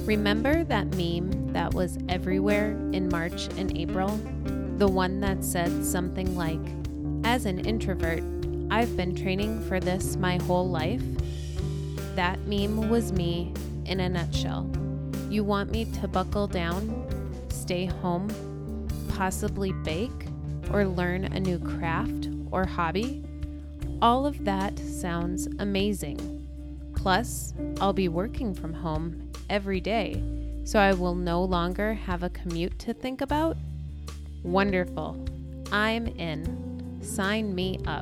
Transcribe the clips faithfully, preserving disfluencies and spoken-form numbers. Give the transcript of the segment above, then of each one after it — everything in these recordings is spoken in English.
Remember that meme that was everywhere in March and April? The one that said something like, "As an introvert, I've been training for this my whole life." That meme was me in a nutshell. You want me to buckle down, stay home, possibly bake, or learn a new craft or hobby? All of that sounds amazing. Plus, I'll be working from home every day, so I will no longer have a commute to think about? Wonderful. I'm in. Sign me up.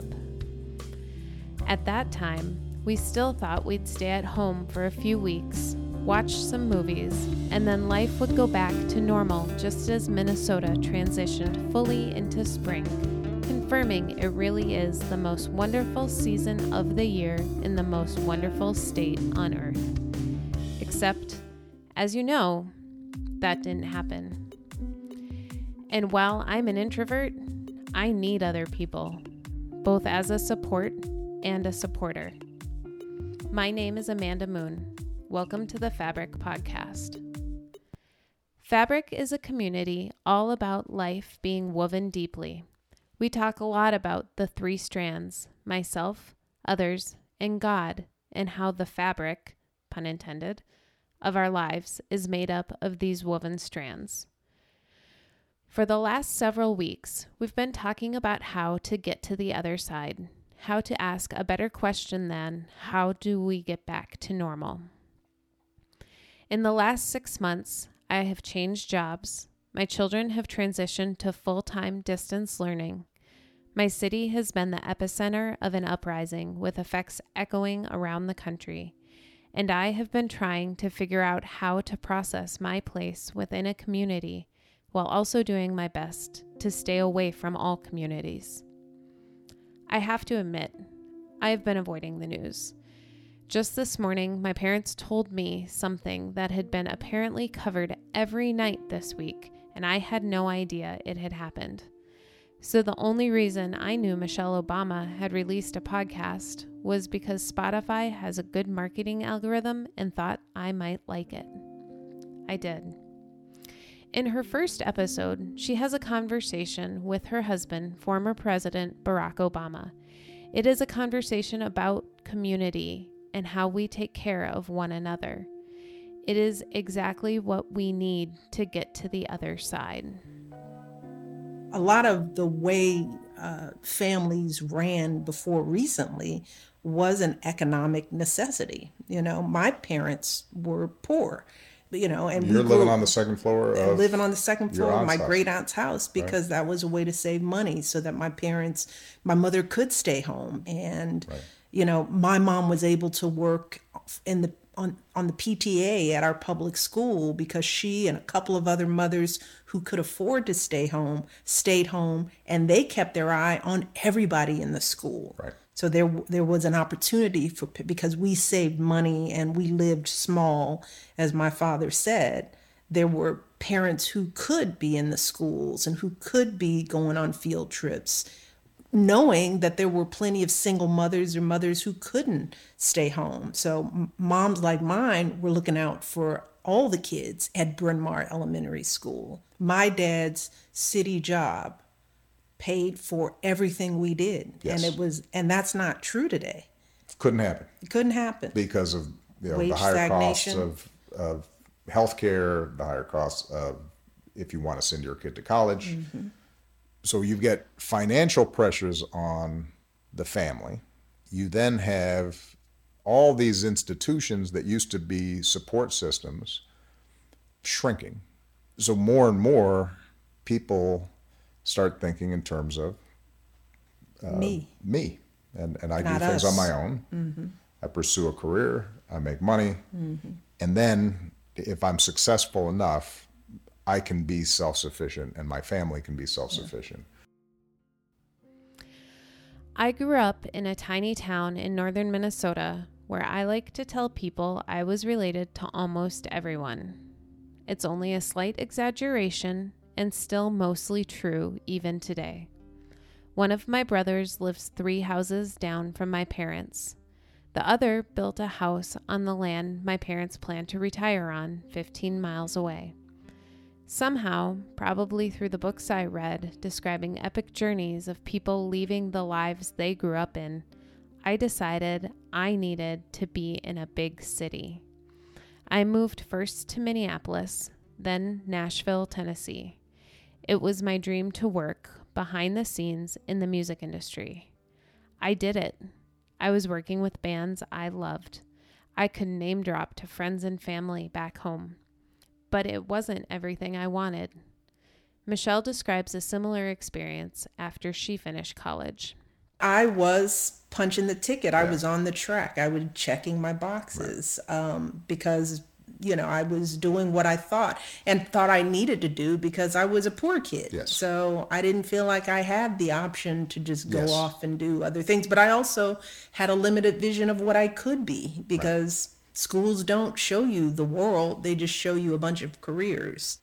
At that time, we still thought we'd stay at home for a few weeks, watch some movies, and then life would go back to normal just as Minnesota transitioned fully into spring, confirming it really is the most wonderful season of the year in the most wonderful state on earth. Except, as you know, that didn't happen. And while I'm an introvert, I need other people, both as a support and a supporter. My name is Amanda Moon. Welcome to the Fabric Podcast. Fabric is a community all about life being woven deeply. We talk a lot about the three strands, myself, others, and God, and how the fabric, pun intended, of our lives is made up of these woven strands. For the last several weeks, we've been talking about how to get to the other side, how to ask a better question than, how do we get back to normal? In the last six months, I have changed jobs. My children have transitioned to full-time distance learning. My city has been the epicenter of an uprising with effects echoing around the country. And I have been trying to figure out how to process my place within a community while also doing my best to stay away from all communities. I have to admit, I have been avoiding the news. Just this morning, my parents told me something that had been apparently covered every night this week, and I had no idea it had happened. So the only reason I knew Michelle Obama had released a podcast was because Spotify has a good marketing algorithm and thought I might like it. I did. In her first episode, she has a conversation with her husband, former President Barack Obama. It is a conversation about community and how we take care of one another. It is exactly what we need to get to the other side. A lot of the way uh, families ran before recently was an economic necessity. You know, my parents were poor, you know, and you're we living grew, on the second floor of living on the second floor of my house. great aunt's house because right. that was a way to save money so that my parents, my mother could stay home. And, right. you know, my mom was able to work in the on, on the P T A at our public school because she and a couple of other mothers who could afford to stay home stayed home, and they kept their eye on everybody in the school. Right. So there there was an opportunity for, because we saved money and we lived small, as my father said, there were parents who could be in the schools and who could be going on field trips, knowing that there were plenty of single mothers or mothers who couldn't stay home. So moms like mine were looking out for all the kids at Bryn Mawr Elementary School. My dad's city job paid for everything we did. Yes. And it was, and that's not true today. Couldn't happen. It couldn't happen. Because of you know, Wage the higher stagnation. costs of, of healthcare, the higher costs of if you want to send your kid to college. Mm-hmm. So you get financial pressures on the family. You then have all these institutions that used to be support systems shrinking. So more and more people start thinking in terms of uh, me. Me. And, and I Not do things us. on my own. Mm-hmm. I pursue a career. I make money. Mm-hmm. And then if I'm successful enough, I can be self-sufficient and my family can be self-sufficient. I grew up in a tiny town in northern Minnesota where I like to tell people I was related to almost everyone. It's only a slight exaggeration and still mostly true even today. One of my brothers lives three houses down from my parents. The other built a house on the land my parents planned to retire on, fifteen miles away. Somehow, probably through the books I read describing epic journeys of people leaving the lives they grew up in, I decided I needed to be in a big city. I moved first to Minneapolis, then Nashville, Tennessee. It was my dream to work behind the scenes in the music industry. I did it. I was working with bands I loved. I could name drop to friends and family back home. But it wasn't everything I wanted. Michelle describes a similar experience after she finished college. I was punching the ticket. I was on the track. I was checking my boxes right. um, because, you know, I was doing what I thought and thought I needed to do because I was a poor kid. Yes. So I didn't feel like I had the option to just go yes. off and do other things. But I also had a limited vision of what I could be because right. schools don't show you the world. They just show you a bunch of careers.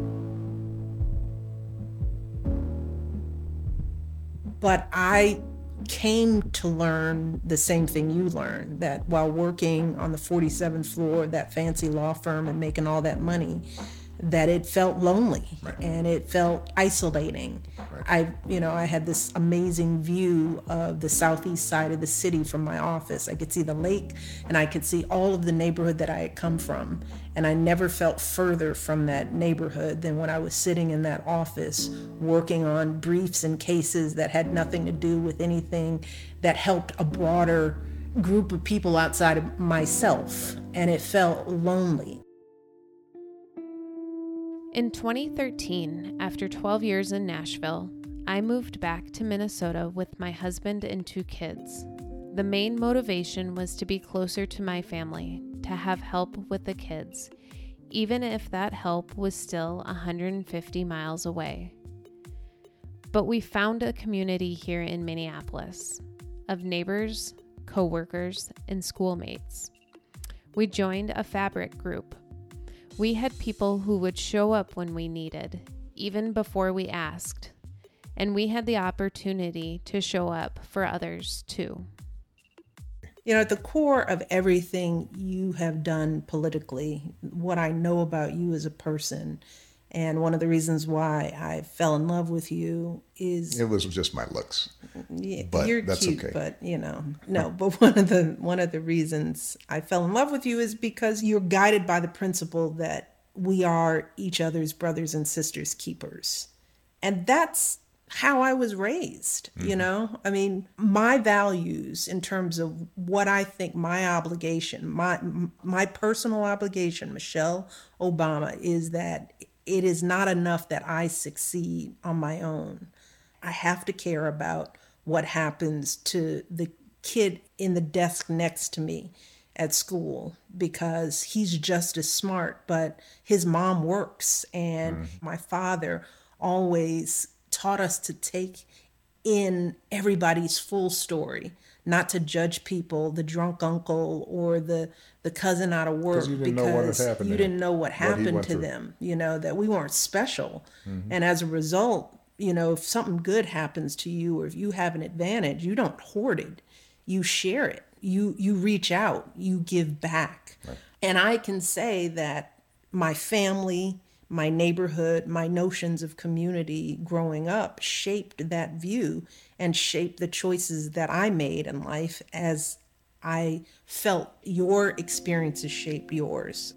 But I came to learn the same thing you learned, that while working on the forty-seventh floor of that fancy law firm and making all that money, that it felt lonely right. and it felt isolating. Right. I, you know, I had this amazing view of the southeast side of the city from my office. I could see the lake and I could see all of the neighborhood that I had come from. And I never felt further from that neighborhood than when I was sitting in that office working on briefs and cases that had nothing to do with anything that helped a broader group of people outside of myself. And it felt lonely. In twenty thirteen, after twelve years in Nashville, I moved back to Minnesota with my husband and two kids. The main motivation was to be closer to my family, to have help with the kids, even if that help was still one hundred fifty miles away. But we found a community here in Minneapolis of neighbors, coworkers, and schoolmates. We joined a fabric group. We had people who would show up when we needed, even before we asked, and we had the opportunity to show up for others too. You know, at the core of everything you have done politically, what I know about you as a person, and one of the reasons why I fell in love with you is it was just my looks. Yeah, but you're that's cute, okay. But you know, no. But one of the one of the reasons I fell in love with you is because you're guided by the principle that we are each other's brothers and sisters keepers, and that's how I was raised. Mm-hmm. You know, I mean, my values in terms of what I think my obligation, my my personal obligation, Michelle Obama, is that it is not enough that I succeed on my own. I have to care about what happens to the kid in the desk next to me at school, because he's just as smart, but his mom works. And mm. my father always taught us to take in everybody's full story, not to judge people, the drunk uncle or the the cousin out of work, you because you didn't know what what happened to through. them, you know, that we weren't special. Mm-hmm. And as a result, you know, if something good happens to you or if you have an advantage, you don't hoard it, you share it, you you reach out, you give back. Right. And I can say that my family, my neighborhood, my notions of community growing up shaped that view and shaped the choices that I made in life as I felt your experiences shaped yours.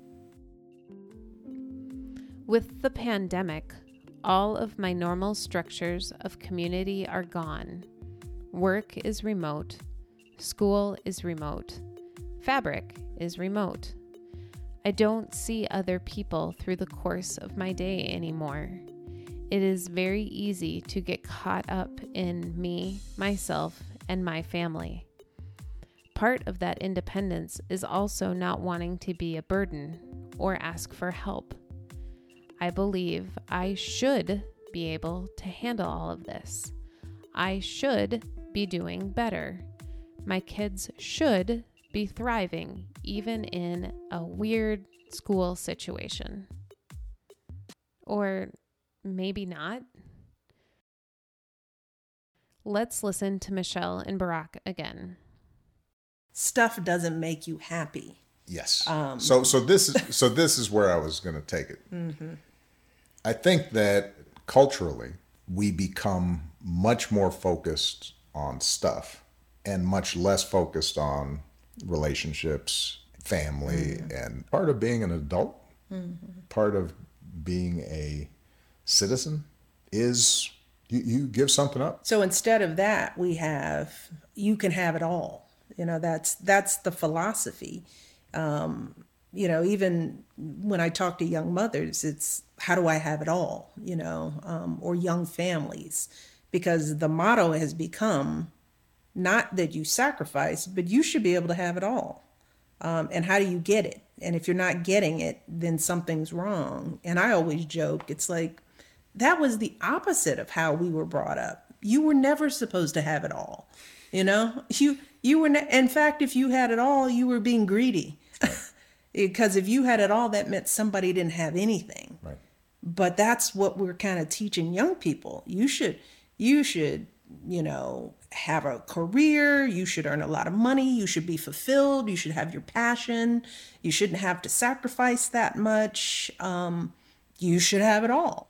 With the pandemic, all of my normal structures of community are gone. Work is remote. School is remote. Fabric is remote. I don't see other people through the course of my day anymore. It is very easy to get caught up in me, myself, and my family. Part of that independence is also not wanting to be a burden or ask for help. I believe I should be able to handle all of this. I should be doing better. My kids should be thriving, even in a weird school situation. Or maybe not. Let's listen to Michelle and Barack again. stuff doesn't make you happy. Yes. Um, so so this is so this is where I was going to take it. Mm-hmm. I think that culturally we become much more focused on stuff and much less focused on relationships, family, mm-hmm. and part of being an adult, mm-hmm. part of being a citizen is you, you give something up. So instead of that, we have, you can have it all. You know, that's that's the philosophy. Um, you know, even when I talk to young mothers, it's how do I have it all, you know, um, or young families, because the motto has become not that you sacrifice, but you should be able to have it all. Um, and how do you get it? And if you're not getting it, then something's wrong. And I always joke, it's like, that was the opposite of how we were brought up. You were never supposed to have it all. You know, you, you were, ne- in fact, if you had it all, you were being greedy. Because if you had it all, that meant somebody didn't have anything. Right. But that's what we're kind of teaching young people. You should, you should, you know, have a career. You should earn a lot of money. You should be fulfilled. You should have your passion. You shouldn't have to sacrifice that much. Um, you should have it all.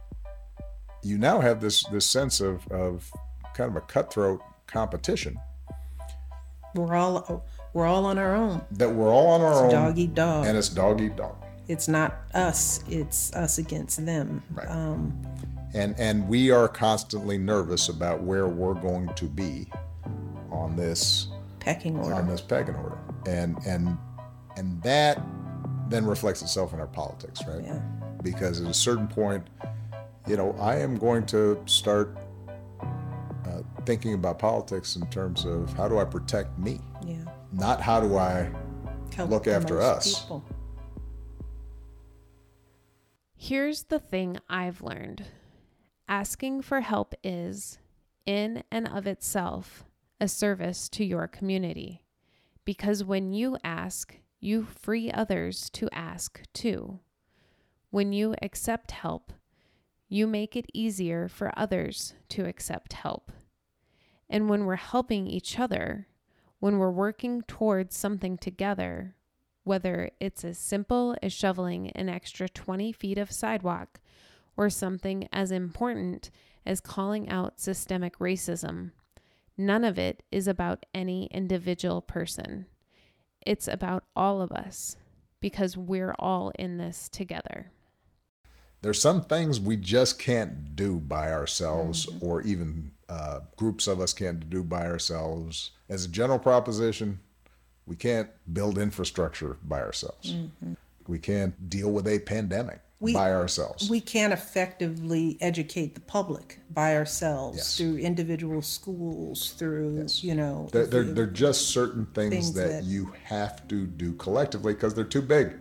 You now have this this sense of, of kind of a cutthroat competition. We're all we're all on our own. That we're all on our it's own. Dog eat dog. And it's dog eat dog. It's not us. It's us against them. Right. Um, and and we are constantly nervous about where we're going to be on this pecking order. On this pecking order. And and and that then reflects itself in our politics, right? Yeah. Because at a certain point, you know, I am going to start uh, thinking about politics in terms of how do I protect me? Yeah. Not how do I Help look after us? People. Here's the thing I've learned. Asking for help is, in and of itself, a service to your community. Because when you ask, you free others to ask too. When you accept help, you make it easier for others to accept help. And when we're helping each other, when we're working towards something together, whether it's as simple as shoveling an extra twenty feet of sidewalk or something as important as calling out systemic racism, none of it is about any individual person. It's about all of us because we're all in this together. There's some things we just can't do by ourselves, mm-hmm. or even uh, groups of us can't do by ourselves. As a general proposition, we can't build infrastructure by ourselves. Mm-hmm. We can't deal with a pandemic we, by ourselves. We can't effectively educate the public by ourselves, yes. through individual schools, through, yes. you know. There, there, there are just certain things, things that, that you have to do collectively because they're too big.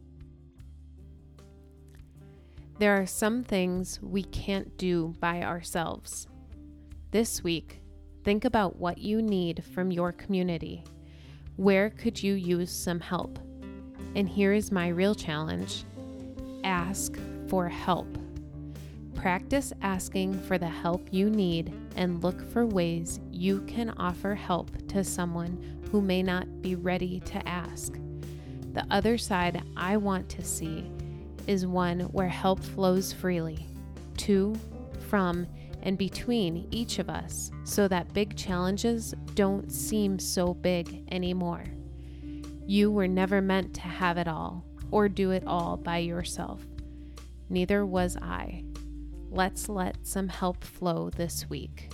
There are some things we can't do by ourselves. This week, think about what you need from your community. Where could you use some help? And here is my real challenge. Ask for help. Practice asking for the help you need and look for ways you can offer help to someone who may not be ready to ask. The other side I want to see is one where help flows freely, to, from, and between each of us so that big challenges don't seem so big anymore. You were never meant to have it all or do it all by yourself. Neither was I. Let's let some help flow this week.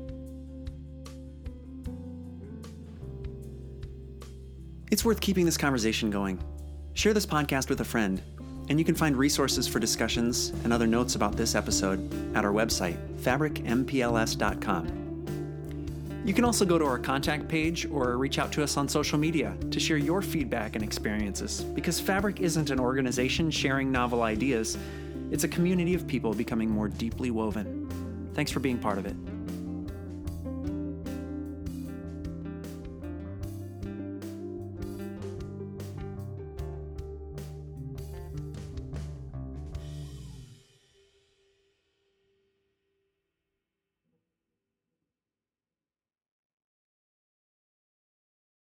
It's worth keeping this conversation going. Share this podcast with a friend, and you can find resources for discussions and other notes about this episode at our website, fabric m p l s dot com. You can also go to our contact page or reach out to us on social media to share your feedback and experiences, because Fabric isn't an organization sharing novel ideas. It's a community of people becoming more deeply woven. Thanks for being part of it.